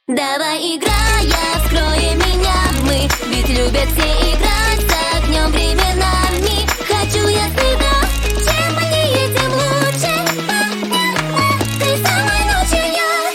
Давай играя, вскроем меня мы, ведь любят все играть с огнем временами. Хочу я всегда, чем мне тем лучше. Ты самой ночью я.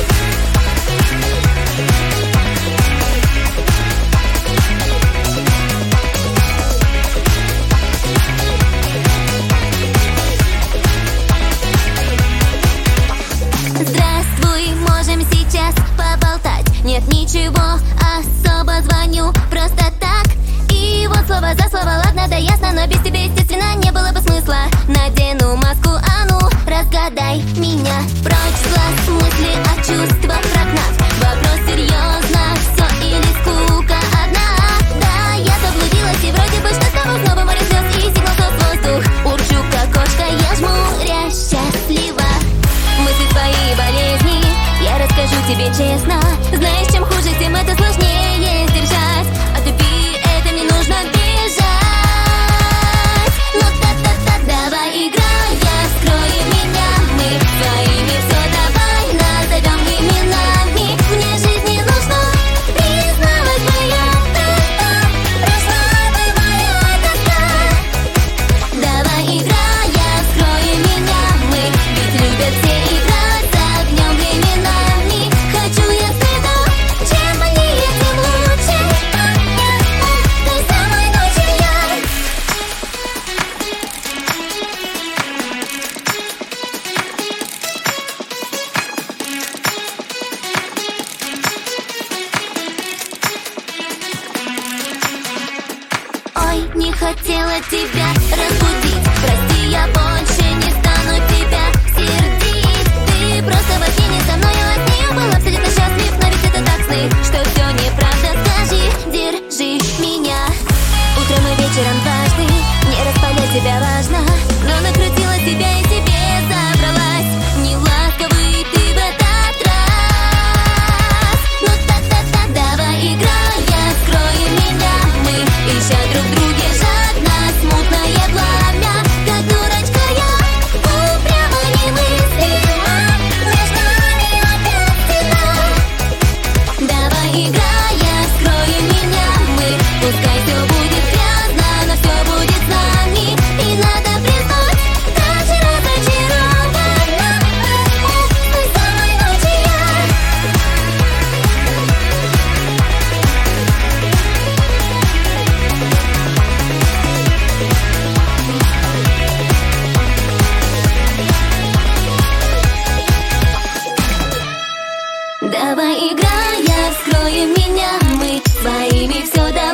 Здравствуй, можем сейчас поболтать. Нет ничего, особо звоню просто так. И вот слово за слово, ладно, да ясно, но без тебя, естественно, не было бы смысла. Надену маску, а ну, разгадай меня. Прочь с глаз мысли о чувствах прогнав. Вопрос серьезно, все или скука одна. Да, я заблудилась и вроде бы что снова снова море слез и сигнал в воздух. Урчу как кошка, я жмуря счастлива. Мысли твои болезни я расскажу тебе честно. Знаешь, чем хуже, тем это сложнее сдержать. От любви это не нужно бежать. Ну та-та-та, давай играя, вскроем меня мы своими. Все давай назовем именами. Мне жизнь не нужна, признавать моя тоска. Прошла бы моя тоска. Давай играя, вскроем меня мы, ведь любят все играть с огнем временами. Хочу я всегда, чем мне тем лучше. Ты самой ночью я. Ой, не хотела тебя разбудить. Прости, я больше не стану тебя сердить. Ты просто в океане со мною от нее был абсолютно счастлив. Но ведь это так сны, что все неправда. Скажи, держи меня. Утром и вечером дважды, не распалять тебя важно. Но накрутила тебя и тебе забралась. Не ласковый ты в этот раз. Ну та-та-та, давай играя, вскроем меня мы, ища друг в друге жадно смутное пламя. Как дурочка я, упрямо немыслимо, между нами опять стена. Давай играя, вскроем меня мы, пускай все будет грязно, но все будет с нами. И надо признать, даже разочарована, ты самой ночью я. Давай играя, вскроем меня мы своими. Все давай